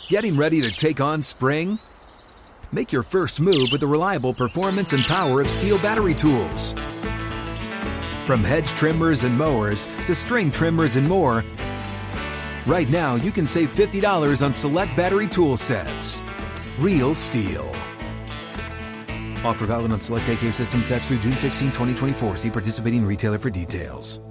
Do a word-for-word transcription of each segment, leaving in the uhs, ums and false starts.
Getting ready to take on spring? Make your first move with the reliable performance and power of Steel battery tools. From hedge trimmers and mowers to string trimmers and more, right now you can save fifty dollars on select battery tool sets. Real Steel. Offer valid on select A K system sets through June sixteenth, twenty twenty-four. See participating retailer for details.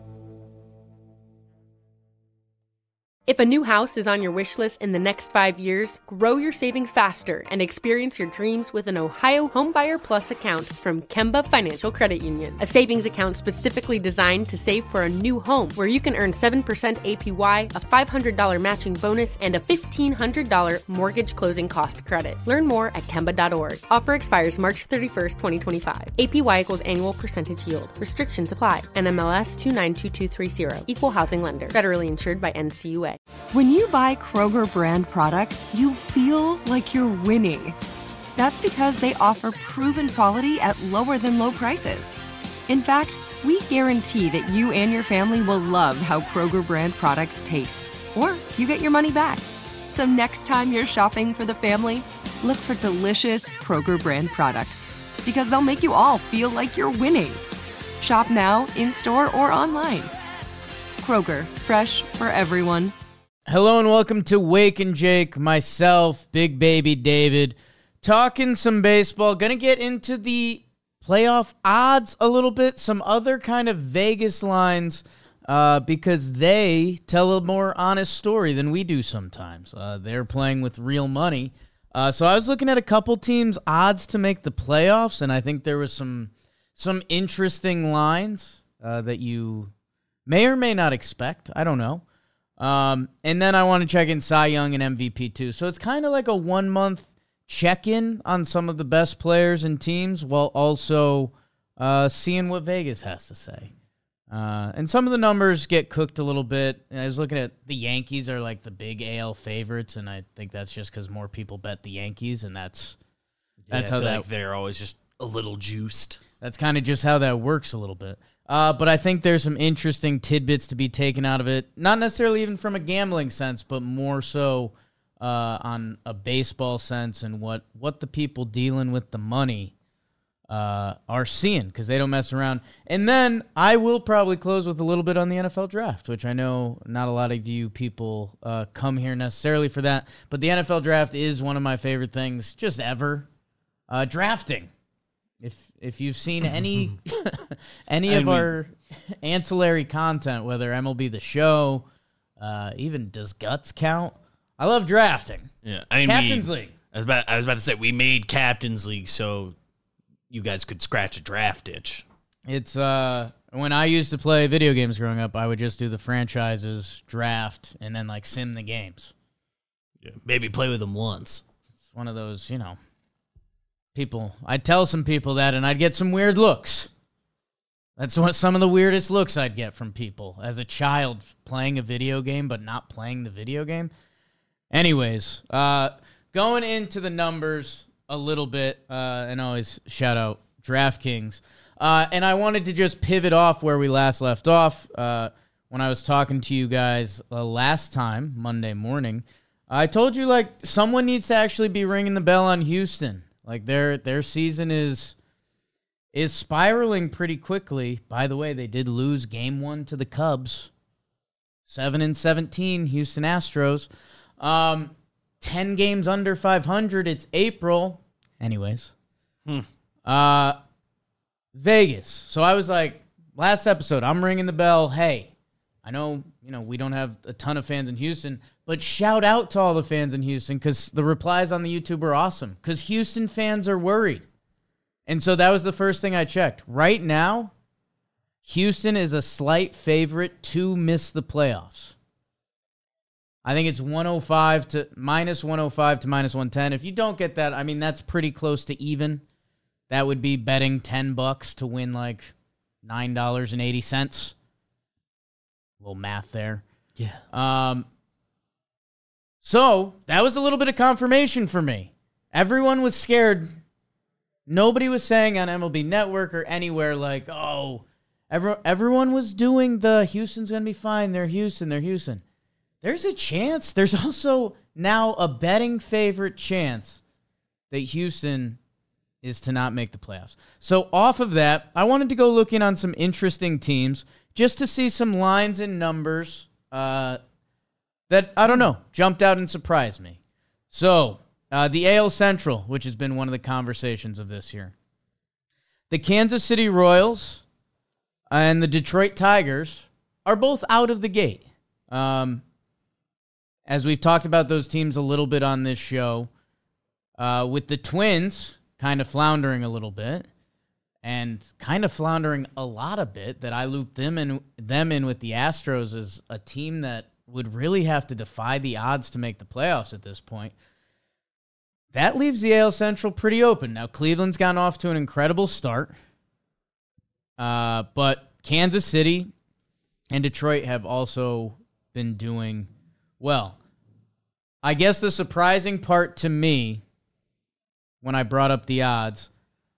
If a new house is on your wish list in the next five years, grow your savings faster and experience your dreams with an Ohio Homebuyer Plus account from Kemba Financial Credit Union. A savings account specifically designed to save for a new home, where you can earn seven percent A P Y, a five hundred dollars matching bonus, and a fifteen hundred dollars mortgage closing cost credit. Learn more at Kemba dot org. Offer expires March thirty-first, twenty twenty-five. A P Y equals annual percentage yield. Restrictions apply. N M L S two nine two two three zero. Equal housing lender. Federally insured by N C U A. When you buy Kroger brand products, you feel like you're winning. That's because they offer proven quality at lower than low prices. In fact, we guarantee that you and your family will love how Kroger brand products taste, or you get your money back. So next time you're shopping for the family, look for delicious Kroger brand products, because they'll make you all feel like you're winning. Shop now, in-store, or online. Kroger, fresh for everyone. Hello and welcome to Wake and Jake, myself, Big Baby David, talking some baseball. Gonna get into the playoff odds a little bit, some other kind of Vegas lines, uh, because they tell a more honest story than we do sometimes. Uh, they're playing with real money. Uh, so I was looking at a couple teams' odds to make the playoffs, and I think there was some some interesting lines uh, that you may or may not expect. I don't know. Um, and then I want to check in Cy Young and M V P too. So it's kind of like a one-month check-in on some of the best players and teams, while also uh, seeing what Vegas has to say. Uh, and some of the numbers get cooked a little bit. I was looking at the Yankees are like the big A L favorites, and I think that's just because more people bet the Yankees, and that's that's yeah, how I feel that like they're always just a little juiced. That's kind of just how that works a little bit. Uh, but I think there's some interesting tidbits to be taken out of it. Not necessarily even from a gambling sense, but more so uh, on a baseball sense and what, what the people dealing with the money uh, are seeing, because they don't mess around. And then I will probably close with a little bit on the N F L draft, which I know not a lot of you people uh, come here necessarily for that. But the N F L draft is one of my favorite things just ever. Uh, drafting. If if you've seen any any of mean, our ancillary content, whether M L B The Show, uh, even Does Guts count? I love drafting. Yeah, I mean, Captain's we, League. I was about I was about to say we made Captain's League so you guys could scratch a draft itch. It's uh when I used to play video games growing up, I would just do the franchises, draft, and then like sim the games. Yeah, maybe play with them once. It's one of those, you know. People, I'd tell some people that, and I'd get some weird looks. That's what some of the weirdest looks I'd get from people as a child playing a video game, but not playing the video game. Anyways, uh, going into the numbers a little bit, uh, and always shout out DraftKings. Uh, and I wanted to just pivot off where we last left off uh, when I was talking to you guys uh, last time, Monday morning. I told you, like, someone needs to actually be ringing the bell on Houston. Like, their their season is is spiraling pretty quickly. By the way, they did lose game one to the Cubs. seven and seventeen, Houston Astros. Um, ten games under five hundred. It's April. Anyways. Hmm. Uh, Vegas. So I was like, last episode, I'm ringing the bell. Hey, I know, you know, we don't have a ton of fans in Houston, but shout out to all the fans in Houston, because the replies on the YouTube were awesome, because Houston fans are worried. And so that was the first thing I checked. Right now, Houston is a slight favorite to miss the playoffs. I think it's one oh five to minus one oh five to minus one ten. If you don't get that, I mean, that's pretty close to even. That would be betting ten bucks to win like nine dollars and eighty cents. A little math there. Yeah. Um, so that was a little bit of confirmation for me. Everyone was scared. Nobody was saying on M L B Network or anywhere like, oh, every, everyone was doing the Houston's going to be fine. They're Houston. They're Houston. there's a chance. There's also now a betting favorite chance that Houston is to not make the playoffs. So off of that, I wanted to go looking on some interesting teams just to see some lines and numbers uh, that, I don't know, jumped out and surprised me. So uh, the A L Central, which has been one of the conversations of this year. The Kansas City Royals and the Detroit Tigers are both out of the gate. Um, as we've talked about those teams a little bit on this show, uh, with the Twins kind of floundering a little bit and kind of floundering a lot a bit, that I looped them in, them in with the Astros as a team that would really have to defy the odds to make the playoffs at this point. That leaves the A L Central pretty open. Now, Cleveland's gotten off to an incredible start, uh, but Kansas City and Detroit have also been doing well. I guess the surprising part to me when I brought up the odds,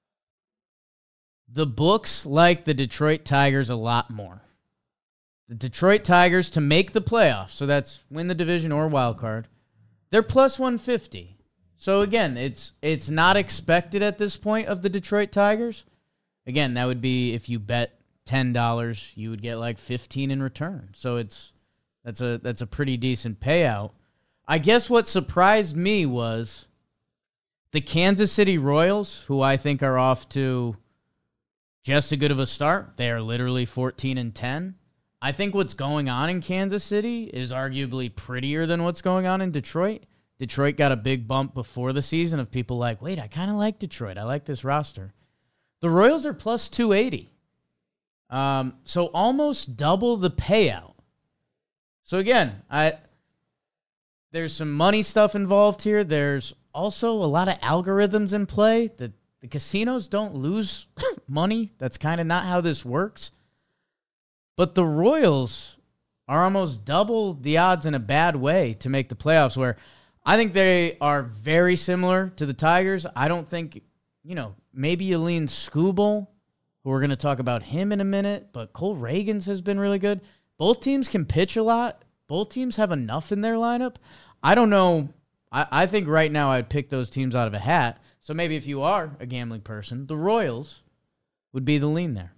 the books like the Detroit Tigers a lot more. The Detroit Tigers to make the playoffs, so that's win the division or wild card, they're plus one fifty. So again, it's it's not expected at this point of the Detroit Tigers. Again, that would be if you bet ten dollars, you would get like fifteen in return. So it's that's a that's a pretty decent payout. I guess what surprised me was the Kansas City Royals, who I think are off to just as good of a start. They are literally fourteen and ten. I think what's going on in Kansas City is arguably prettier than what's going on in Detroit. Detroit got a big bump before the season of people like, wait, I kind of like Detroit. I like this roster. The Royals are plus two eighty. Um, so almost double the payout. So again, I there's some money stuff involved here. There's also a lot of algorithms in play. The, the casinos don't lose money. That's kind of not how this works. But the Royals are almost double the odds in a bad way to make the playoffs, where I think they are very similar to the Tigers. I don't think, you know, maybe you lean Skubal, who we're going to talk about him in a minute, but Cole Reagans has been really good. Both teams can pitch a lot. Both teams have enough in their lineup. I don't know. I, I think right now I'd pick those teams out of a hat. So maybe if you are a gambling person, the Royals would be the lean there.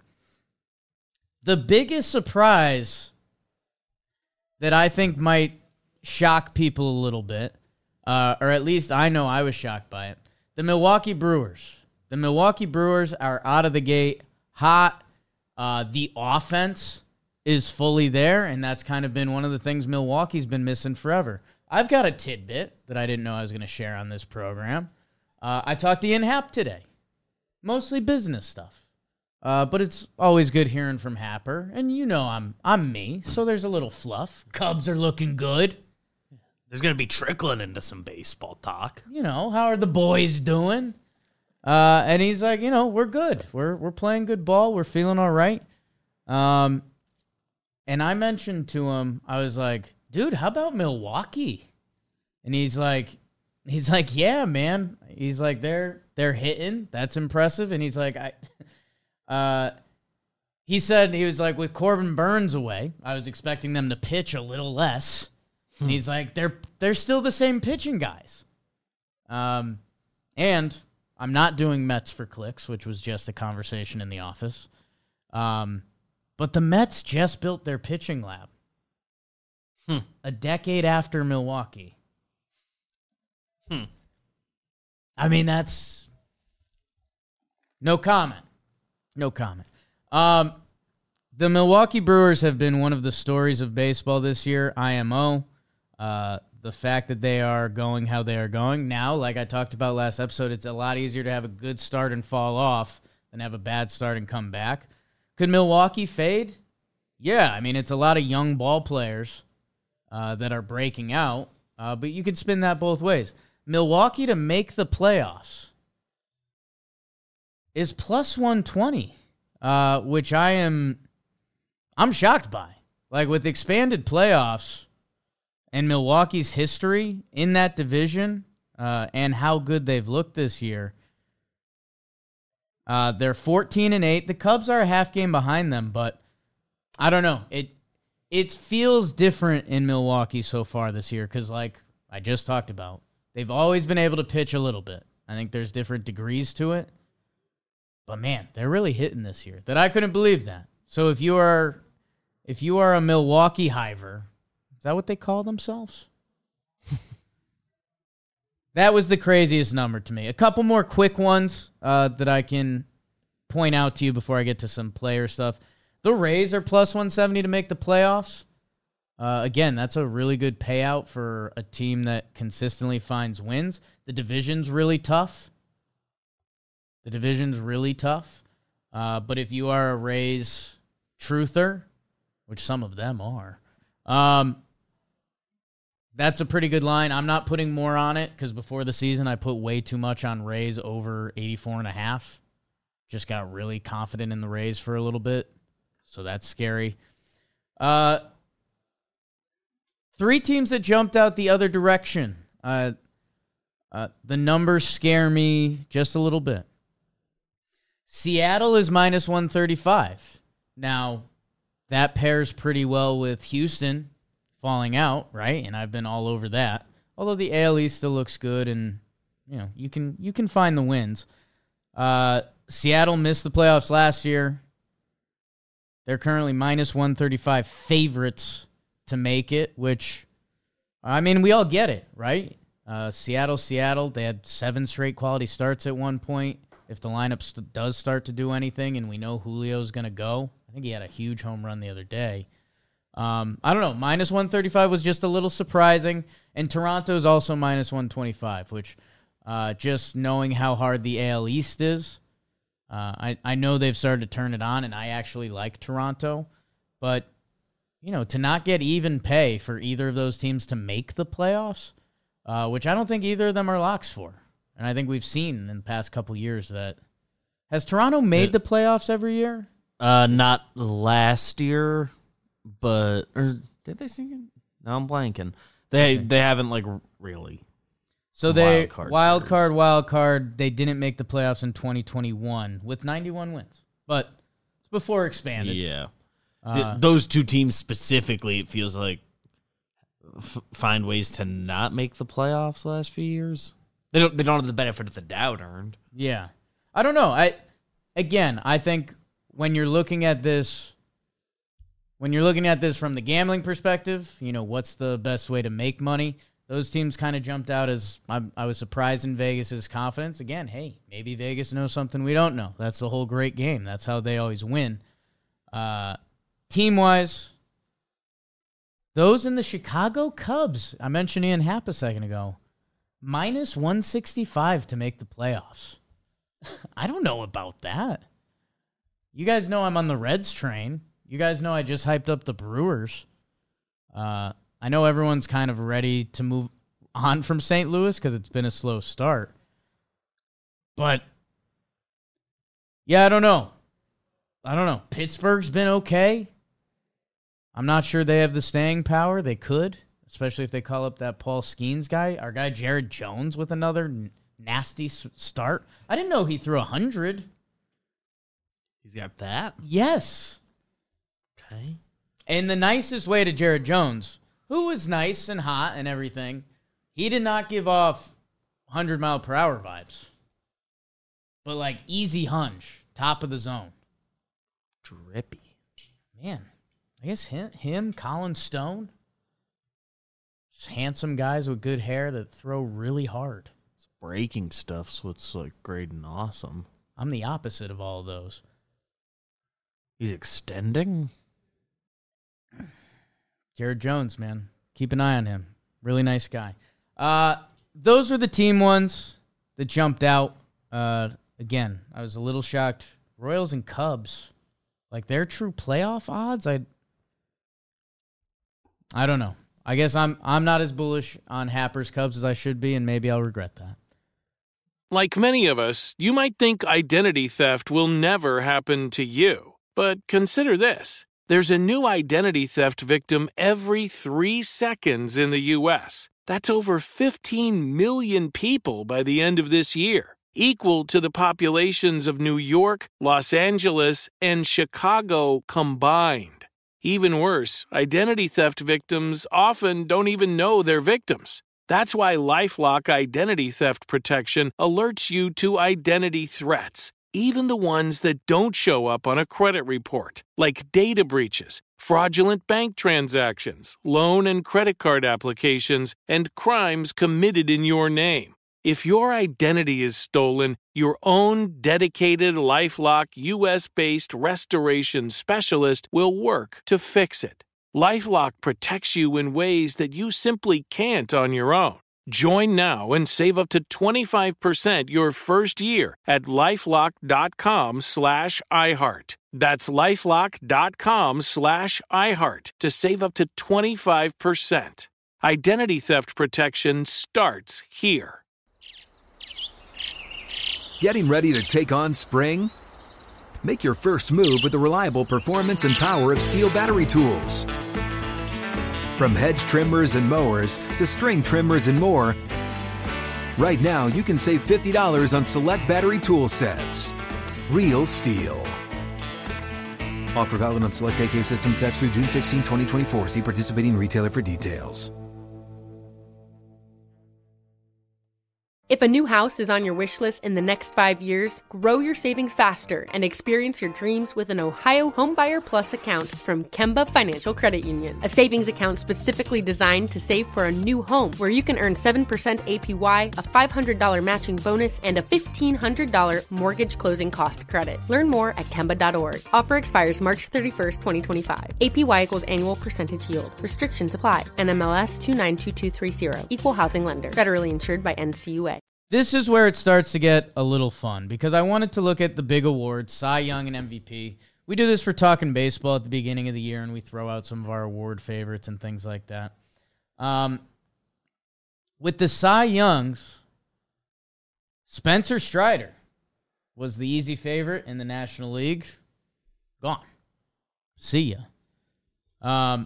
The biggest surprise that I think might shock people a little bit, uh, or at least I know I was shocked by it, the Milwaukee Brewers. The Milwaukee Brewers are out of the gate hot. Uh, the offense is fully there, and that's kind of been one of the things Milwaukee's been missing forever. I've got a tidbit that I didn't know I was going to share on this program. Uh, I talked to Ian Happ today. Mostly business stuff. Uh, but it's always good hearing from Happer. And you know I'm I'm me, so there's a little fluff. Cubs are looking good. There's going to be trickling into some baseball talk. You know, how are the boys doing? Uh, and he's like, you know, we're good. We're we're playing good ball. We're feeling all right. Um, and I mentioned to him, I was like, dude, how about Milwaukee? And he's like, he's like, yeah, man. He's like, they're they're hitting. That's impressive. And he's like, I, uh, he said he was like, with Corbin Burns away, I was expecting them to pitch a little less. And he's like, they're they're still the same pitching guys. Um, and I'm not doing Mets for clicks, which was just a conversation in the office. Um, but the Mets just built their pitching lab. Hmm. A decade after Milwaukee. Hmm. I mean, that's no comment. No comment. Um, the Milwaukee Brewers have been one of the stories of baseball this year. I M O. Uh, the fact that they are going how they are going. Now, like I talked about last episode, it's a lot easier to have a good start and fall off than have a bad start and come back. Could Milwaukee fade? Yeah, I mean, it's a lot of young ball players uh, that are breaking out, uh, but you could spin that both ways. Milwaukee to make the playoffs is plus one twenty, uh, which I am I'm shocked by. Like, with expanded playoffs and Milwaukee's history in that division uh, and how good they've looked this year, uh, they're fourteen and eight. The Cubs are a half game behind them, but I don't know. It it feels different in Milwaukee so far this year because, like I just talked about, they've always been able to pitch a little bit. I think there's different degrees to it. But, man, they're really hitting this year. That I couldn't believe that. So if you are if you are a Milwaukee Hiver, is that what they call themselves? That was the craziest number to me. A couple more quick ones uh, that I can point out to you before I get to some player stuff. The Rays are plus one seventy to make the playoffs. Uh, again, that's a really good payout for a team that consistently finds wins. The division's really tough. The division's really tough. Uh, but if you are a Rays truther, which some of them are, um, that's a pretty good line. I'm not putting more on it because before the season I put way too much on Rays over eighty-four and a half. Just got really confident in the Rays for a little bit. So that's scary. Uh, three teams that jumped out the other direction. Uh, uh, the numbers scare me just a little bit. Seattle is minus one thirty-five. Now, that pairs pretty well with Houston falling out, right? And I've been all over that. Although the A L East still looks good, and you know you can you can find the wins. Uh, Seattle missed the playoffs last year. They're currently minus one thirty-five favorites to make it, which, I mean, we all get it, right? Uh, Seattle, Seattle, they had seven straight quality starts at one point. If the lineup st- does start to do anything and we know Julio's going to go, I think he had a huge home run the other day. Um, I don't know. Minus one thirty-five was just a little surprising. And Toronto's also minus one twenty-five, which uh, just knowing how hard the A L East is, uh, I, I know they've started to turn it on, and I actually like Toronto. But, you know, to not get even pay for either of those teams to make the playoffs, uh, which I don't think either of them are locks for. And I think we've seen in the past couple years that. Has Toronto made the playoffs every year? Uh, not last year, but or did they sing it? No, I'm blanking. They they haven't like really. So Some they wild card wild series. card, wild card. They didn't make the playoffs in twenty twenty-one with ninety-one wins, but it's before expanded. Yeah, Uh, Th- those two teams specifically, it feels like f- find ways to not make the playoffs the last few years. They don't. They don't have the benefit of the doubt earned. Yeah, I don't know. I again, I think when you're looking at this, when you're looking at this from the gambling perspective, you know, what's the best way to make money? Those teams kind of jumped out as I, I was surprised in Vegas's confidence. Again, hey, maybe Vegas knows something we don't know. That's the whole great game. That's how they always win. Uh, team-wise, those in the Chicago Cubs, I mentioned Ian Happ a second ago, minus one sixty-five to make the playoffs. I don't know about that. You guys know I'm on the Reds train. You guys know I just hyped up the Brewers. Uh, I know everyone's kind of ready to move on from Saint Louis because it's been a slow start. But, yeah, I don't know. I don't know. Pittsburgh's been okay. I'm not sure they have the staying power. They could, especially if they call up that Paul Skeens guy. Our guy Jared Jones with another n- nasty s- start. I didn't know he threw one hundred. He's got that. Yes. Okay. And the nicest way to Jared Jones, who was nice and hot and everything, he did not give off one hundred mile per hour vibes. But like easy hunch, top of the zone. Drippy. Man, I guess him, him Colin Stone, just handsome guys with good hair that throw really hard. It's breaking stuff, so it's like great and awesome. I'm the opposite of all of those. He's extending? Jared Jones, man. Keep an eye on him. Really nice guy. Uh, those were the team ones that jumped out. Uh, again, I was a little shocked. Royals and Cubs, like their true playoff odds, I I don't know. I guess I'm I'm not as bullish on Happer's Cubs as I should be, and maybe I'll regret that. Like many of us, you might think identity theft will never happen to you. But consider this. There's a new identity theft victim every three seconds in the U S. That's over fifteen million people by the end of this year, equal to the populations of New York, Los Angeles, and Chicago combined. Even worse, identity theft victims often don't even know they're victims. That's why LifeLock Identity Theft Protection alerts you to identity threats, even the ones that don't show up on a credit report, like data breaches, fraudulent bank transactions, loan and credit card applications, and crimes committed in your name. If your identity is stolen, your own dedicated LifeLock U S-based restoration specialist will work to fix it. LifeLock protects you in ways that you simply can't on your own. Join now and save up to twenty-five percent your first year at LifeLock.com slash iHeart. That's LifeLock.com slash iHeart to save up to twenty-five percent. Identity theft protection starts here. Getting ready to take on spring? Make your first move with the reliable performance and power of Steel battery tools. From hedge trimmers and mowers to string trimmers and more, right now you can save fifty dollars on select battery tool sets. Real Steel. Offer valid on select A K system sets through June sixteenth, twenty twenty-four. See participating retailer for details. If a new house is on your wish list in the next five years, grow your savings faster and experience your dreams with an Ohio Homebuyer Plus account from Kemba Financial Credit Union. A savings account specifically designed to save for a new home, where you can earn seven percent A P Y, a five hundred dollars matching bonus, and a fifteen hundred dollars mortgage closing cost credit. Learn more at kemba dot org. Offer expires March thirty-first, twenty twenty-five. A P Y equals annual percentage yield. Restrictions apply. N M L S two nine two two three zero. Equal housing lender. Federally insured by N C U A. This is where it starts to get a little fun, because I wanted to look at the big awards, Cy Young and M V P. We do this for Talking Baseball at the beginning of the year, and we throw out some of our award favorites and things like that. Um, with the Cy Youngs, Spencer Strider was the easy favorite in the National League. Gone. See ya. Um,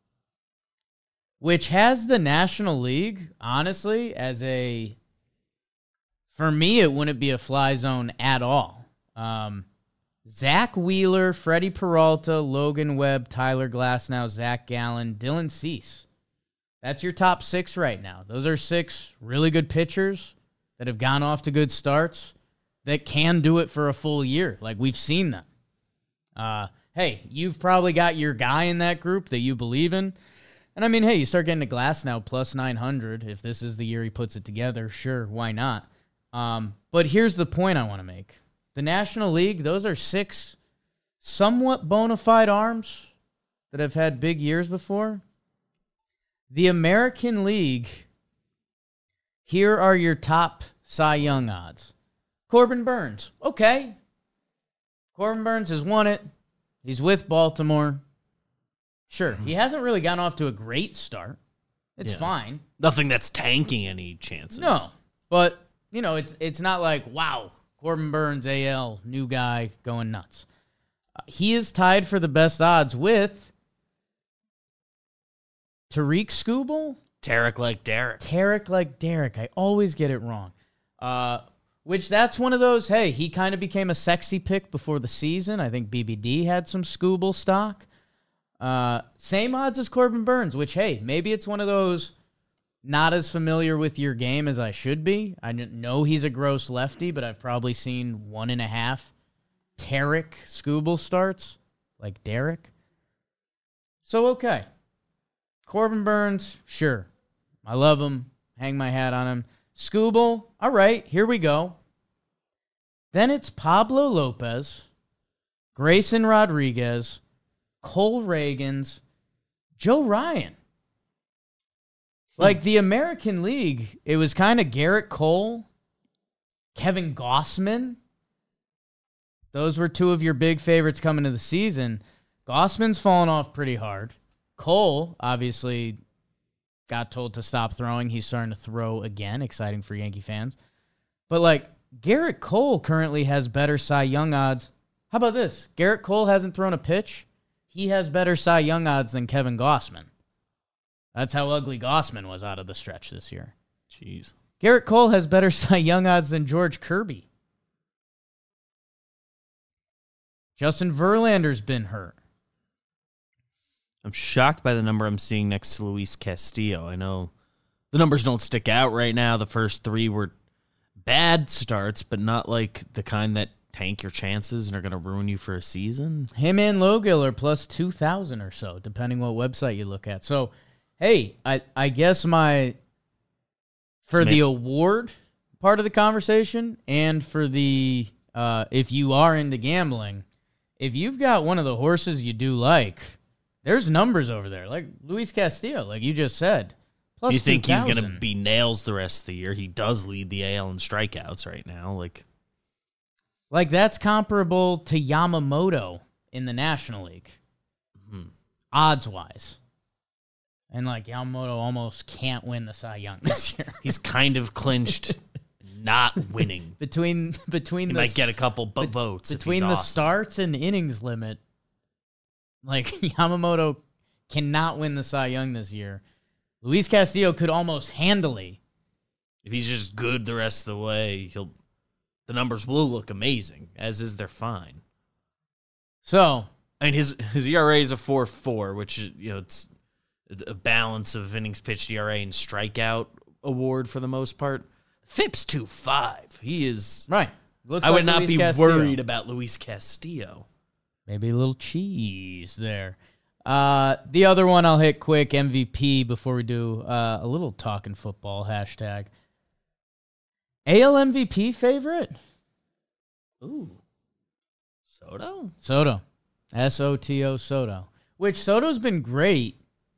which has the National League, honestly, as a... For me, it wouldn't be a fly zone at all. Um, Zach Wheeler, Freddie Peralta, Logan Webb, Tyler Glasnow, Zach Gallen, Dylan Cease. That's your top six right now. Those are six really good pitchers that have gone off to good starts that can do it for a full year. Like, we've seen them. Uh, hey, you've probably got your guy in that group that you believe in. And, I mean, hey, you start getting to Glasnow plus nine hundred. If this is the year he puts it together, sure, why not? Um, but here's the point I want to make. The National League, those are six somewhat bona fide arms that have had big years before. The American League, here are your top Cy Young odds. Corbin Burns, okay. Corbin Burns has won it. He's with Baltimore. Sure, he hasn't really gotten off to a great start. It's Yeah. fine. Nothing that's tanking any chances. No, but... You know, it's it's not like, wow, Corbin Burns, A L, new guy, going nuts. Uh, he is tied for the best odds with Tariq Skubal? Tarek like Derek. Tarek like Derek. I always get it wrong. Uh, which that's one of those, hey, he kind of became a sexy pick before the season. I think B B D had some Skubal stock. Uh, same odds as Corbin Burns, which, hey, maybe it's one of those... Not as familiar with your game as I should be. I know he's a gross lefty, but I've probably seen one and a half Tarek Skubal starts, like Derek. So, okay. Corbin Burns, sure. I love him. Hang my hat on him. Skubal, all right, here we go. Then it's Pablo Lopez, Grayson Rodriguez, Cole Reagans, Joe Ryan. Like, the American League, it was kind of Garrett Cole, Kevin Gausman. Those were two of your big favorites coming to the season. Gausman's fallen off pretty hard. Cole, obviously, got told to stop throwing. He's starting to throw again. Exciting for Yankee fans. But, like, Garrett Cole currently has better Cy Young odds. How about this? Garrett Cole hasn't thrown a pitch. He has better Cy Young odds than Kevin Gausman. That's how ugly Gausman was out of the stretch this year. Jeez. Garrett Cole has better Cy Young odds than George Kirby. Justin Verlander's been hurt. I'm shocked by the number I'm seeing next to Luis Castillo. I know the numbers don't stick out right now. The first three were bad starts, but not like the kind that tank your chances and are going to ruin you for a season. Him and Logill are plus two thousand or so, depending what website you look at. So, hey, I, I guess my, for the award part of the conversation and for the, uh, if you are into gambling, if you've got one of the horses you do like, there's numbers over there. Like Luis Castillo, like you just said. Plus you think two thousand. He's going to be nails the rest of the year? He does lead the A L in strikeouts right now. Like, Like, that's comparable to Yamamoto in the National League, hmm. odds-wise. And, like, Yamamoto almost can't win the Cy Young this year. He's kind of clinched not winning. between between He the, might get a couple bu- be- votes. Between if the he's awesome. starts and innings limit, like, Yamamoto cannot win the Cy Young this year. Luis Castillo could almost handily. If he's just good the rest of the way, he'll... the numbers will look amazing, as is their fine. So, I mean, his his E R A is a four four, which, you know, it's a balance of innings pitched E R A and strikeout award for the most part. F I P's two five. He is... right. Looks I would like not Luis be Castillo. worried about Luis Castillo. Maybe a little cheese there. Uh, the other one I'll hit quick, M V P, before we do uh, a little talking football hashtag. A L M V P favorite? Ooh. Soto? Soto. S O T O, Soto. Which Soto's been great.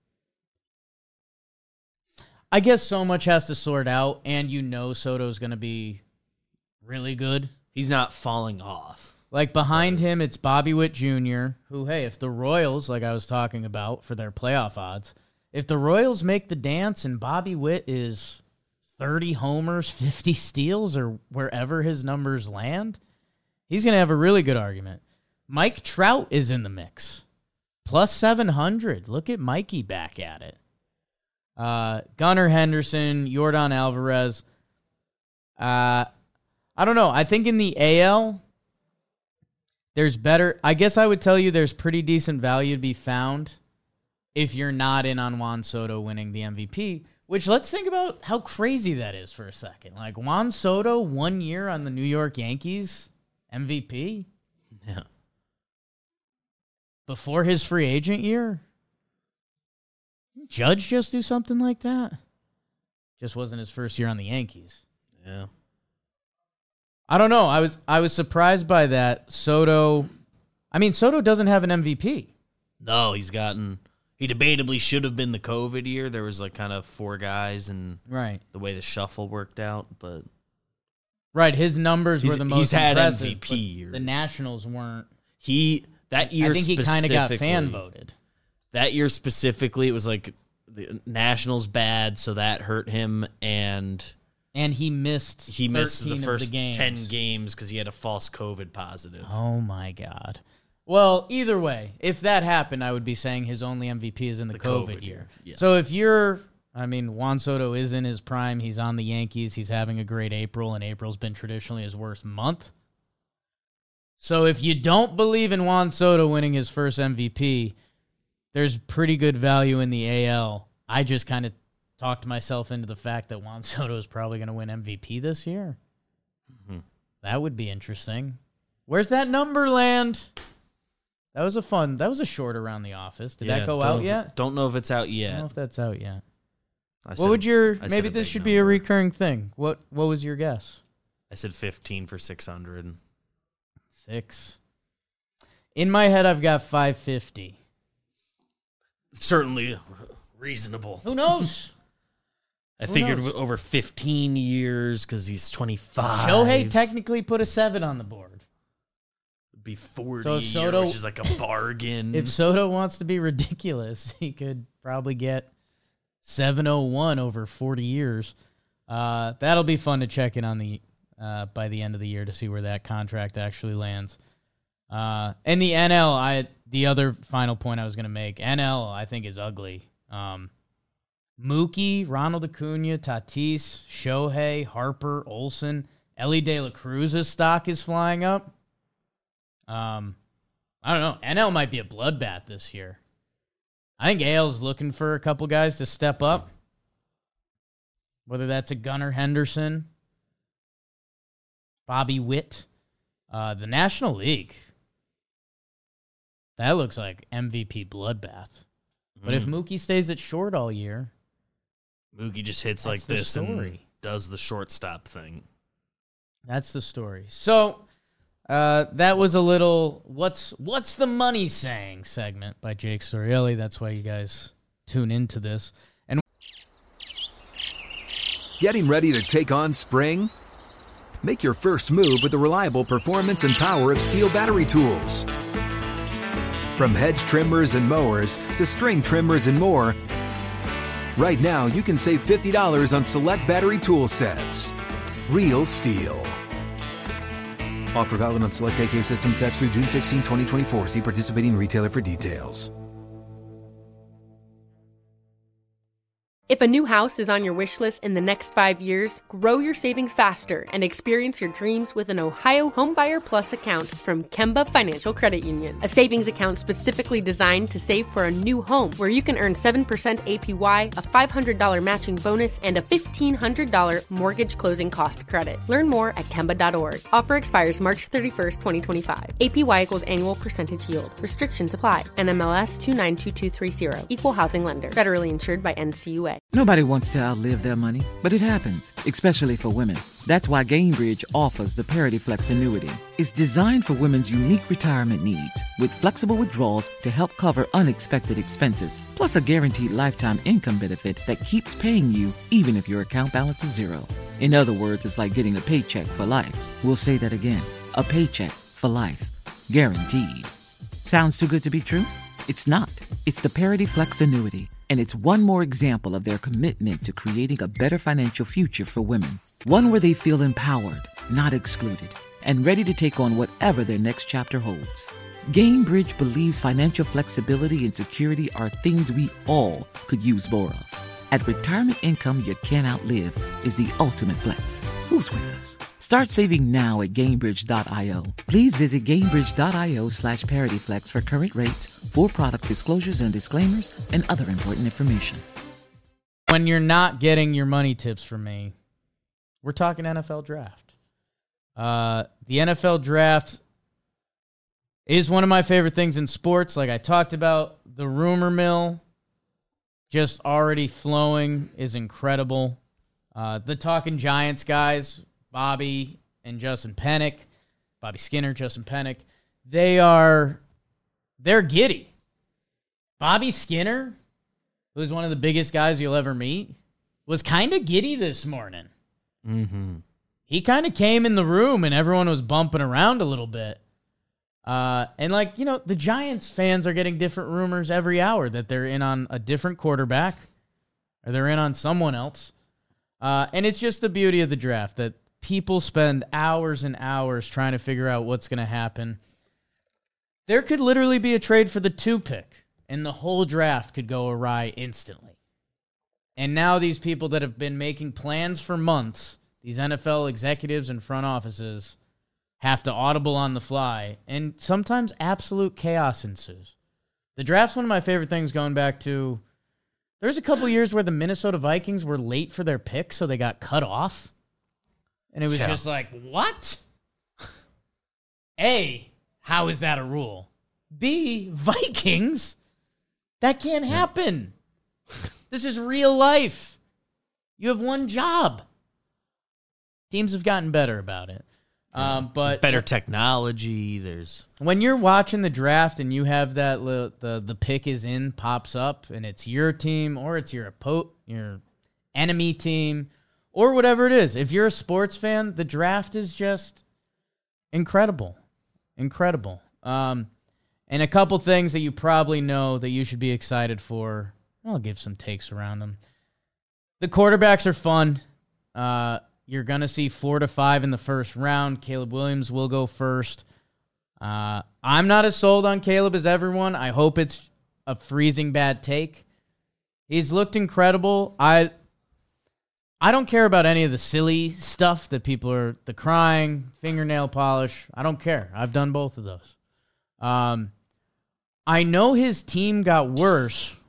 I guess so much has to sort out, and you know Soto's going to be really good. He's not falling off. Like, behind him, it's Bobby Witt Junior, who, hey, if the Royals, like I was talking about for their playoff odds, if the Royals make the dance and Bobby Witt is thirty homers, fifty steals, or wherever his numbers land, he's going to have a really good argument. Mike Trout is in the mix. Plus seven hundred. Look at Mikey back at it. Uh, Gunnar Henderson, Yordan Alvarez. Uh, I don't know. I think in the A L... there's better, I guess I would tell you there's pretty decent value to be found if you're not in on Juan Soto winning the M V P, which let's think about how crazy that is for a second. Like Juan Soto, one year on the New York Yankees, M V P? Yeah. Before his free agent year? Judge just do something like that? Just wasn't his first year on the Yankees. Yeah. I don't know. I was I was surprised by that. Soto, I mean, Soto doesn't have an M V P. No, he's gotten... He debatably should have been the COVID year. There was like kind of four guys and Right. the way the shuffle worked out, but... Right, his numbers He's- were the most he's had impressive, M V P but years. The Nationals weren't. He... That year I think he kind of got specifically- fan voted. That year specifically, it was like the Nationals bad, so that hurt him, and... And he missed He missed the thirteen of first the games. ten games because he had a false COVID positive. Oh, my God. Well, either way, if that happened, I would be saying his only M V P is in the, The COVID, COVID year. year, yeah. So if you're, I mean, Juan Soto is in his prime. He's on the Yankees. He's having a great April, and April's been traditionally his worst month. So if you don't believe in Juan Soto winning his first M V P, there's pretty good value in the A L. I just kind of talked myself into the fact that Juan Soto is probably going to win M V P this year. Mm-hmm. That would be interesting. Where's that number land? That was a fun, that was a short around the office. Did Yeah, that go don't out know if- yet? Don't know if it's out I don't know yet. if that's out yet. I What said- would your, I said maybe a this big should be a number. recurring thing. What What was your guess? I said fifteen for six hundred. Six. In my head, I've got five fifty. Certainly reasonable. Who knows? I Who figured knows? over fifteen years because he's twenty-five. Shohei technically put a seven on the board. It'd be forty So a if year, Soto- which is like a bargain. If Soto wants to be ridiculous, he could probably get seven oh one over forty years. Uh, that'll be fun to check in on the uh, by the end of the year to see where that contract actually lands. Uh, and the N L, I the other final point I was going to make, N L I think is ugly. Um, Mookie, Ronald Acuna, Tatis, Shohei, Harper, Olsen, Ellie De La Cruz's stock is flying up. Um, I don't know. N L might be a bloodbath this year. I think Yale's looking for a couple guys to step up, whether that's a Gunnar Henderson, Bobby Witt, uh, the National League. That looks like M V P bloodbath. Mm. But if Mookie stays at short all year, Mookie just hits like this story. and does the shortstop thing. That's the story. So uh, that was a little what's what's the money saying segment by Jake Storielli. That's why you guys tune into this. And getting ready to take on spring? Make your first move with the reliable performance and power of Steel battery tools. From hedge trimmers and mowers to string trimmers and more, right now you can save fifty dollars on select battery tool sets. Real Steel. Offer valid on select A K system sets through June sixteenth, twenty twenty-four. See participating retailer for details. If a new house is on your wish list in the next five years, grow your savings faster and experience your dreams with an Ohio Homebuyer Plus account from Kemba Financial Credit Union. A savings account specifically designed to save for a new home where you can earn seven percent A P Y, a five hundred dollars matching bonus, and a fifteen hundred dollars mortgage closing cost credit. Learn more at Kemba dot org. Offer expires March thirty-first, twenty twenty-five. A P Y equals annual percentage yield. Restrictions apply. N M L S two nine two two three zero. Equal housing lender. Federally insured by N C U A. Nobody wants to outlive their money, but it happens, especially for women. That's why Gainbridge offers the Parity Flex annuity. It's designed for women's unique retirement needs, with flexible withdrawals to help cover unexpected expenses, plus a guaranteed lifetime income benefit that keeps paying you even if your account balance is zero. In other words, it's like getting a paycheck for life. We'll say that again. A paycheck for life. Guaranteed. Sounds too good to be true? It's not. It's the Parity Flex annuity. And it's one more example of their commitment to creating a better financial future for women. One where they feel empowered, not excluded, and ready to take on whatever their next chapter holds. Gainbridge believes financial flexibility and security are things we all could use more of. At retirement income you can't outlive is the ultimate flex. Who's with us? Start saving now at Gainbridge dot io. Please visit Gainbridge dot io slash ParityFlex for current rates, for product disclosures and disclaimers, and other important information. when you're not getting your money tips from me, we're talking N F L draft. Uh, the N F L draft is one of my favorite things in sports. Like I talked about, the rumor mill just already flowing is incredible. Uh, the Talking Giants guys, Bobby and Justin Pennick, Bobby Skinner, Justin Pennick, they are, they're giddy. Bobby Skinner, who's one of the biggest guys you'll ever meet, was kind of giddy this morning. Mm-hmm. He kind of came in the room and everyone was bumping around a little bit. Uh, and like, you know, the Giants fans are getting different rumors every hour that they're in on a different quarterback or they're in on someone else. Uh, and it's just the beauty of the draft that people spend hours and hours trying to figure out what's going to happen. There could literally be a trade for the two pick and the whole draft could go awry instantly. And now these people that have been making plans for months, these N F L executives and front offices, have to audible on the fly, and sometimes absolute chaos ensues. The draft's one of my favorite things going back to, there's a couple years where the Minnesota Vikings were late for their pick, so they got cut off. And it was yeah. just like, what? A, how is that a rule? B, Vikings? That can't happen. This is real life. You have one job. Teams have gotten better about it. Um, but there's better technology. There's when you're watching the draft and you have that little, the the pick is in pops up and it's your team or it's your oppo- your enemy team or whatever it is. If you're a sports fan, the draft is just incredible, incredible. Um, and a couple things that you probably know that you should be excited for. I'll give some takes around them. The quarterbacks are fun. Uh. You're going to see four to five in the first round. Caleb Williams will go first. Uh, I'm not as sold on Caleb as everyone. I hope it's a freezing bad take. He's looked incredible. I I don't care about any of the silly stuff that people are, the crying, fingernail polish. I don't care. I've done both of those. Um, I know his team got worse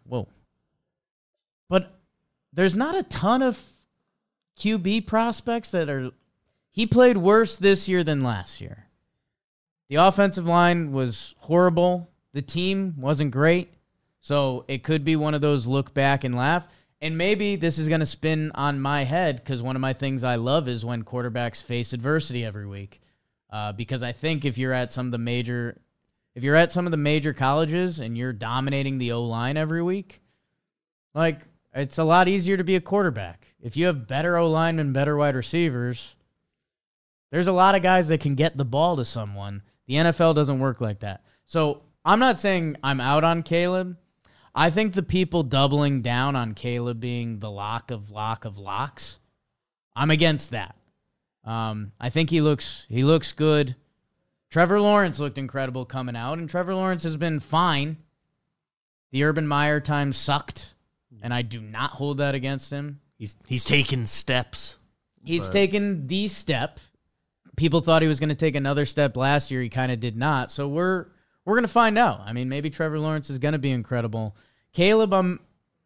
whoa. But there's not a ton of Q B prospects that are... He played worse this year than last year. The offensive line was horrible. The team wasn't great. So it could be one of those look back and laugh. And maybe this is going to spin on my head because one of my things I love is when quarterbacks face adversity every week. Uh, because I think if you're at some of the major... If you're at some of the major colleges and you're dominating the O-line every week, like, it's a lot easier to be a quarterback. If you have better O-line and better wide receivers, there's a lot of guys that can get the ball to someone. The N F L doesn't work like that. So I'm not saying I'm out on Caleb. I think the people doubling down on Caleb being the lock of lock of locks, I'm against that. Um, I think he looks he looks good. Trevor Lawrence looked incredible coming out, and Trevor Lawrence has been fine. The Urban Meyer time sucked, and I do not hold that against him. He's he's taken steps. He's but... taken the step. People thought he was going to take another step last year. He kind of did not. So we're we're going to find out. I mean, maybe Trevor Lawrence is going to be incredible. Caleb, um,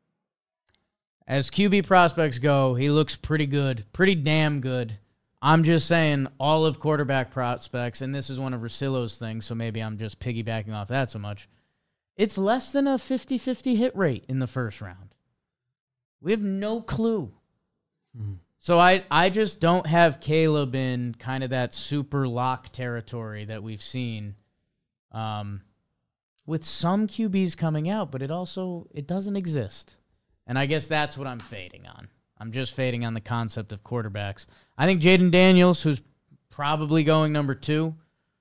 as Q B prospects go, he looks pretty good, pretty damn good. I'm just saying all of quarterback prospects, and this is one of Russillo's things, so maybe I'm just piggybacking off that so much. It's less than a fifty-fifty hit rate in the first round. We have no clue. Mm-hmm. So I, I just don't have Caleb in kind of that super lock territory that we've seen um, with some Q Bs coming out, but it also, it doesn't exist. And I guess that's what I'm fading on. I'm just fading on the concept of quarterbacks. I think Jaden Daniels, who's probably going number two,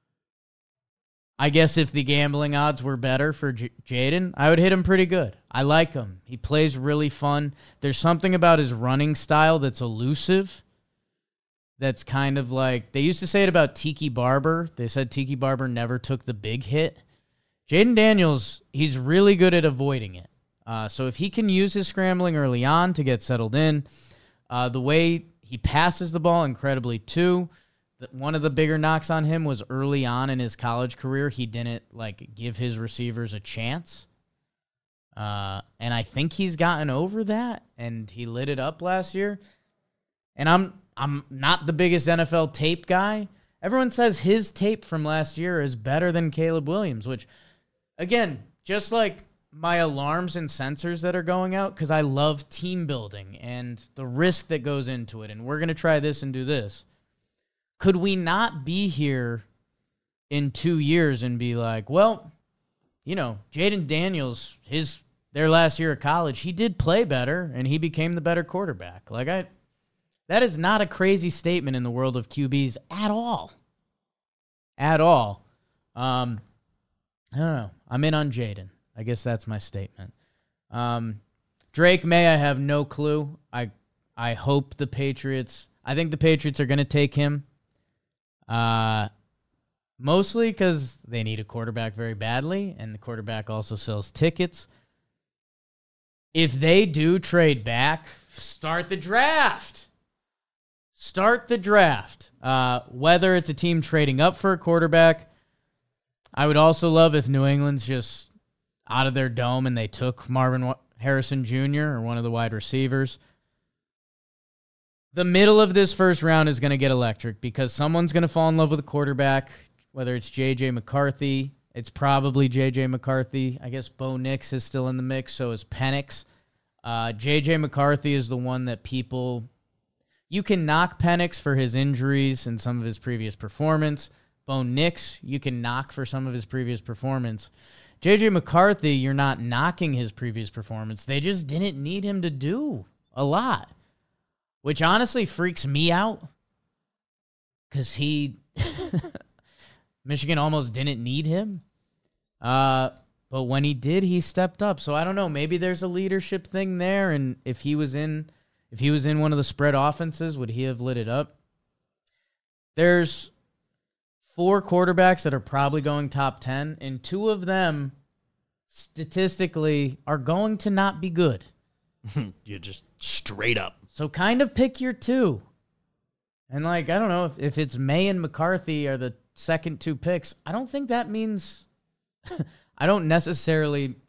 I guess if the gambling odds were better for J- Jaden, I would hit him pretty good. I like him. He plays really fun. There's something about his running style that's elusive. That's kind of like, they used to say it about Tiki Barber. They said Tiki Barber never took the big hit. Jaden Daniels, he's really good at avoiding it. Uh, so if he can use his scrambling early on to get settled in, uh, the way he passes the ball incredibly too. One of the bigger knocks on him was early on in his college career, he didn't like give his receivers a chance. Uh, and I think he's gotten over that, and he lit it up last year. And I'm I'm not the biggest N F L tape guy. Everyone says his tape from last year is better than Caleb Williams, which, again, just like my alarms and sensors that are going out, because I love team building and the risk that goes into it, and we're going to try this and do this. Could we not be here in two years and be like, well, you know, Jaden Daniels, his their last year of college, he did play better, and he became the better quarterback. Like, I, that is not a crazy statement in the world of Q Bs at all. At all. Um, I don't know. I'm in on Jaden. I guess that's my statement. Um, Drake May, I have no clue. I I hope the Patriots, I think the Patriots are going to take him. Uh, mostly because they need a quarterback very badly, and the quarterback also sells tickets. If they do trade back, start the draft. Start the draft. Uh, whether it's a team trading up for a quarterback, I would also love if New England's just out of their dome and they took Marvin Harrison Junior or one of the wide receivers. The middle of this first round is going to get electric because someone's going to fall in love with a quarterback, whether it's J J McCarthy. It's probably J J McCarthy. I guess Bo Nix is still in the mix, so is Penix. Uh, J J McCarthy is the one that people... You can knock Penix for his injuries and some of his previous performance. Bo Nix, you can knock for some of his previous performance. J J McCarthy, you're not knocking his previous performance. They just didn't need him to do a lot, which honestly freaks me out because he, Michigan almost didn't need him. Uh, but when he did, he stepped up. So I don't know. Maybe there's a leadership thing there, and if he was in, if he was in one of the spread offenses, would he have lit it up? There's four quarterbacks that are probably going top ten, and two of them statistically are going to not be good. You're just straight up. So kind of pick your two. And, like, I don't know, if, if it's May and McCarthy are the second two picks, I don't think that means... I don't necessarily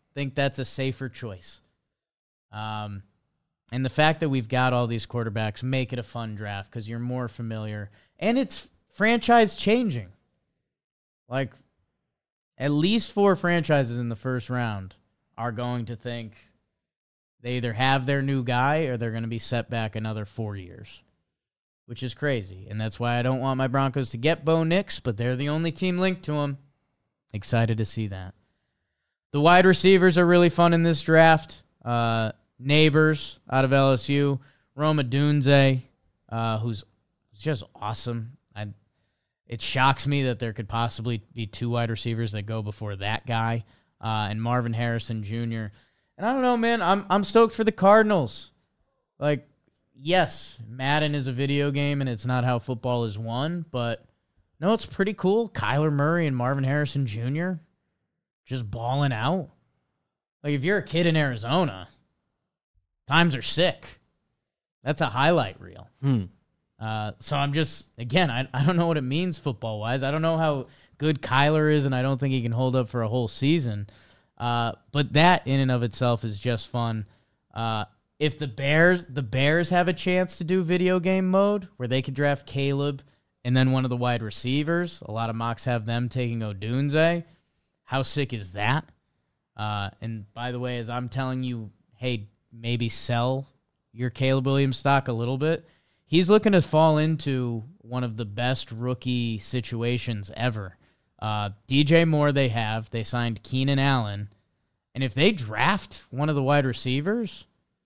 think that's a safer choice. Um, and the fact that we've got all these quarterbacks make it a fun draft because you're more familiar. And it's franchise changing. Like, at least four franchises in the first round are going to think they either have their new guy or they're going to be set back another four years, which is crazy. And that's why I don't want my Broncos to get Bo Nix, but they're the only team linked to him. Excited to see that. The wide receivers are really fun in this draft. Uh, Neighbors out of L S U. Rome Odunze, uh, who's just awesome. I, it shocks me that there could possibly be two wide receivers that go before that guy. Uh, and Marvin Harrison Junior And I don't know, man. I'm I'm stoked for the Cardinals. Like, yes, Madden is a video game, and it's not how football is won, but no, it's pretty cool. Kyler Murray and Marvin Harrison Junior just balling out. Like, if you're a kid in Arizona, times are sick. That's a highlight reel. Hmm. Uh, so I'm just, again, I, I don't know what it means football-wise. I don't know how good Kyler is, and I don't think he can hold up for a whole season. Uh, but that in and of itself is just fun. Uh, if the Bears, the Bears have a chance to do video game mode where they could draft Caleb and then one of the wide receivers, a lot of mocks have them taking Odunze. How sick is that? Uh, and by the way, as I'm telling you, hey, maybe sell your Caleb Williams stock a little bit, he's looking to fall into one of the best rookie situations ever. Uh, D J Moore they have. They signed Keenan Allen. And if they draft one of the wide receivers,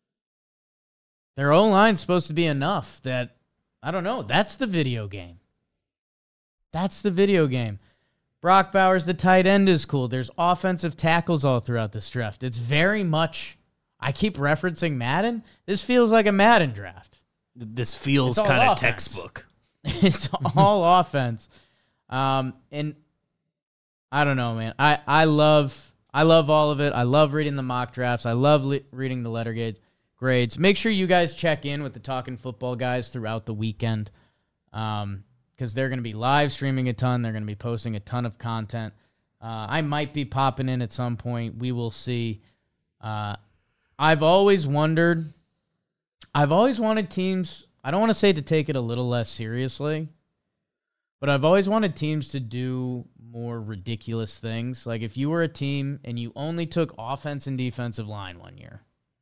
their O-line's supposed to be enough that, I don't know, that's the video game. That's the video game. Brock Bowers, the tight end, is cool. There's offensive tackles all throughout this draft. It's very much, I keep referencing Madden. This feels like a Madden draft. This feels It's all kind of offense. textbook. It's all offense. Um, and I don't know, man. I, I love I love all of it. I love reading the mock drafts. I love le- reading the letter grades. grades. Make sure you guys check in with the Talking Football guys throughout the weekend um, because they're going to be live streaming a ton. They're going to be posting a ton of content. Uh, I might be popping in at some point. We will see. Uh, I've always wondered, I've always wanted teams, I don't want to say to take it a little less seriously, but I've always wanted teams to do more ridiculous things. Like if you were a team and you only took offense and defensive line one year,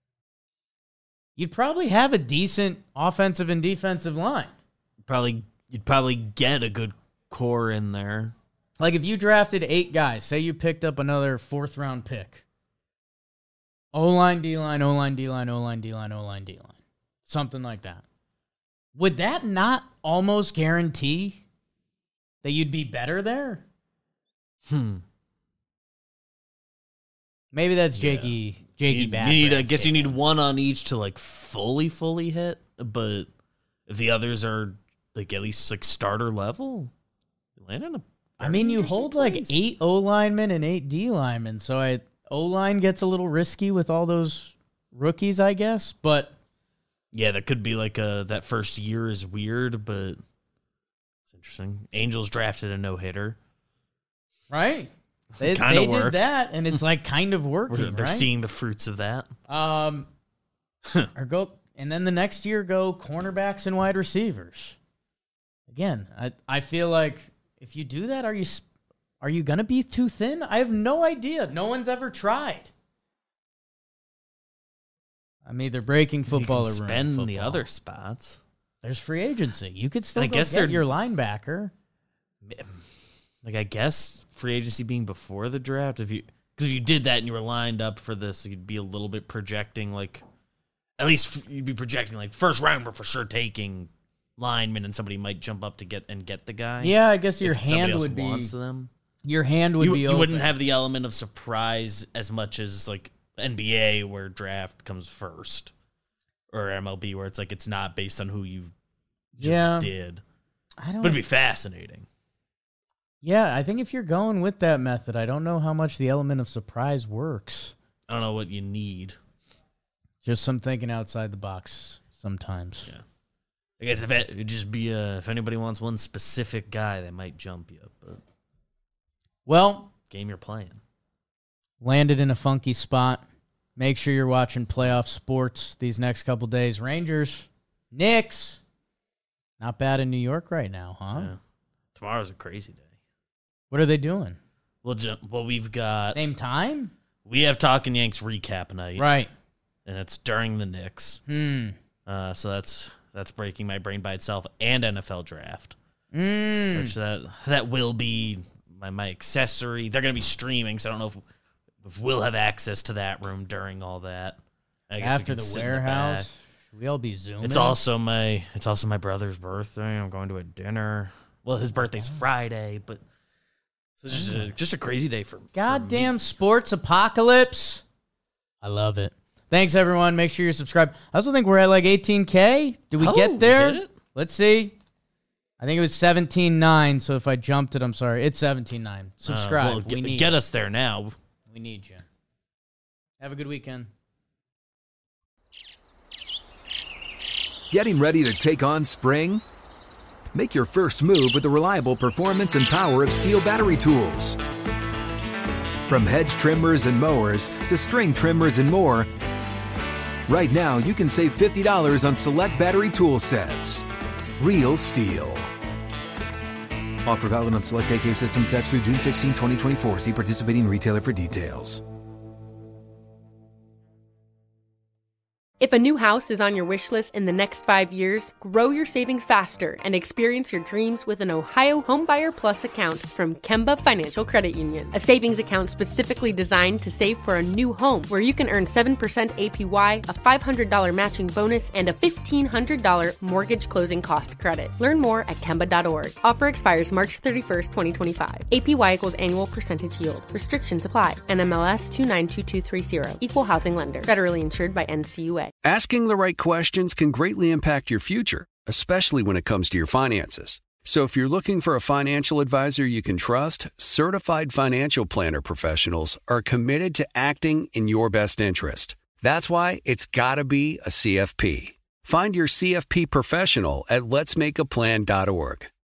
you'd probably have a decent offensive and defensive line. Probably you'd probably get a good core in there. Like if you drafted eight guys, say you picked up another fourth round pick. O-line, D-line, O-line, D-line, O-line, D-line, O-line, D-line. Something like that. Would that not almost guarantee that you'd be better there? Hmm. Maybe that's Jakey. Yeah. Jakey you bad. need, I guess you need one on each to like fully, fully hit. But if the others are like at least like starter level, you land in a. I mean, you interesting hold place. like eight O linemen and eight D linemen, so I O line gets a little risky with all those rookies, I guess. But yeah, that could be like a that first year is weird, but it's interesting. Angels drafted a no hitter. Right. They, Kinda they did worked. that, and it's like kind of working, They're right? seeing the fruits of that. Um, or go, and then the next year go cornerbacks and wide receivers. Again, I I feel like if you do that, are you are you gonna be too thin? I have no idea. No one's ever tried. I'm either breaking football you can or spend ruining the football. other spots. There's free agency. You could still I go guess get they're- your linebacker. Like I guess free agency being before the draft, if you because if you did that and you were lined up for this, you'd be a little bit projecting like, at least you'd be projecting like first round we're for sure taking linemen and somebody might jump up to get and get the guy. Yeah, I guess your if somebody hand else would be wants them. your hand would You, be you open. wouldn't have the element of surprise as much as like N B A where draft comes first, or M L B where it's like it's not based on who you just Yeah. did. I don't. But it'd be fascinating. Yeah, I think if you're going with that method, I don't know how much the element of surprise works. I don't know what you need. Just some thinking outside the box sometimes. Yeah. I guess if it would just be uh if anybody wants one specific guy, they might jump you. But Well, game you're playing. landed in a funky spot. Make sure you're watching playoff sports these next couple days. Rangers, Knicks. Not bad in New York right now, huh? Yeah. Tomorrow's a crazy day. What are they doing? Well, ju- well, we've got... Same time? We have Talking Yanks recap night. Right. And it's during the Knicks. Hmm. Uh, so that's that's breaking my brain by itself, and N F L draft. Mm. Which that that will be my, my accessory. They're going to be streaming, so I don't know if, if we'll have access to that room during all that. I guess After we can the sit in warehouse, back. should we all be Zooming? It's also my it's also my brother's birthday. I'm going to a dinner. Well, his birthday's Friday, but so it's just a, just a crazy day for goddamn sports apocalypse. I love it. Thanks, everyone. Make sure you're subscribed. I also think we're at like eighteen K. Did we oh, get there? We did it? Let's see. I think it was seventeen nine, so if I jumped it, I'm sorry. It's seventeen nine. Subscribe. Uh, well, we get, need get you. us there now. We need you. Have a good weekend. Getting ready to take on spring? Make your first move with the reliable performance and power of Steel battery tools. From hedge trimmers and mowers to string trimmers and more, right now you can save fifty dollars on select battery tool sets. Real Steel. Offer valid on select A K system sets through June sixteenth, twenty twenty-four. See participating retailer for details. If a new house is on your wish list in the next five years, grow your savings faster and experience your dreams with an Ohio Homebuyer Plus account from Kemba Financial Credit Union. A savings account specifically designed to save for a new home, where you can earn seven percent A P Y, a five hundred dollars matching bonus, and a fifteen hundred dollars mortgage closing cost credit. Learn more at Kemba dot org. Offer expires March thirty-first, twenty twenty-five. A P Y equals annual percentage yield. Restrictions apply. N M L S two nine two two three zero. Equal housing lender. Federally insured by N C U A. Asking the right questions can greatly impact your future, especially when it comes to your finances. So if you're looking for a financial advisor you can trust, certified financial planner professionals are committed to acting in your best interest. That's why it's got to be a C F P. Find your C F P professional at lets make a plan dot org.